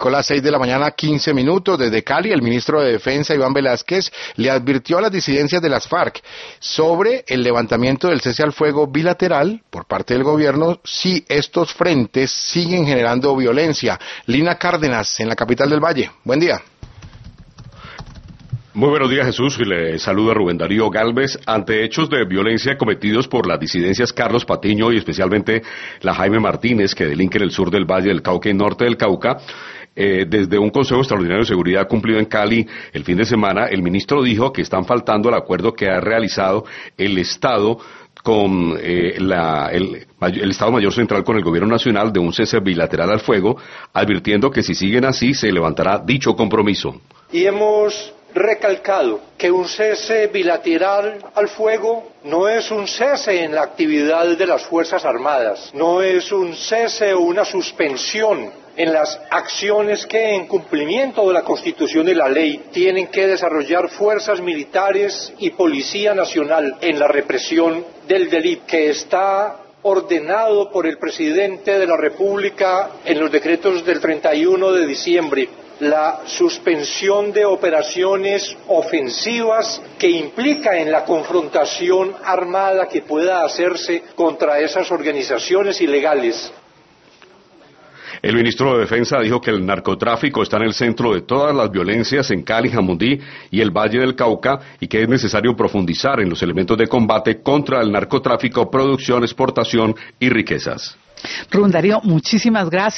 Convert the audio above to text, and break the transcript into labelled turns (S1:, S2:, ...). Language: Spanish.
S1: Indicó las 6 de la mañana, 15 minutos. Desde Cali, el ministro de Defensa, Iván Velásquez, le advirtió a las disidencias de las FARC sobre el levantamiento del cese al fuego bilateral por parte del gobierno si estos frentes siguen generando violencia. Lina Cárdenas, en la capital del Valle. Buen día.
S2: Muy buenos días, Jesús, y le saluda Rubén Darío Gálvez. Ante hechos de violencia cometidos por las disidencias Carlos Patiño y especialmente la Jaime Martínez, que delinque en el sur del Valle del Cauca y norte del Cauca, desde un Consejo Extraordinario de Seguridad cumplido en Cali el fin de semana, el ministro dijo que están faltando al acuerdo que ha realizado el Estado con el Estado Mayor Central con el Gobierno Nacional de un cese bilateral al fuego, advirtiendo que si siguen así se levantará dicho compromiso.
S3: Y hemos recalcado que un cese bilateral al fuego no es un cese en la actividad de las Fuerzas Armadas, no es un cese o una suspensión en las acciones que, en cumplimiento de la Constitución y la ley, tienen que desarrollar fuerzas militares y Policía Nacional en la represión del delito, que está ordenado por el presidente de la República en los decretos del 31 de diciembre. La suspensión de operaciones ofensivas que implica en la confrontación armada que pueda hacerse contra esas organizaciones ilegales.
S2: El ministro de Defensa dijo que el narcotráfico está en el centro de todas las violencias en Cali, Jamundí y el Valle del Cauca y que es necesario profundizar en los elementos de combate contra el narcotráfico, producción, exportación y riquezas.
S4: Rubén Darío, muchísimas gracias.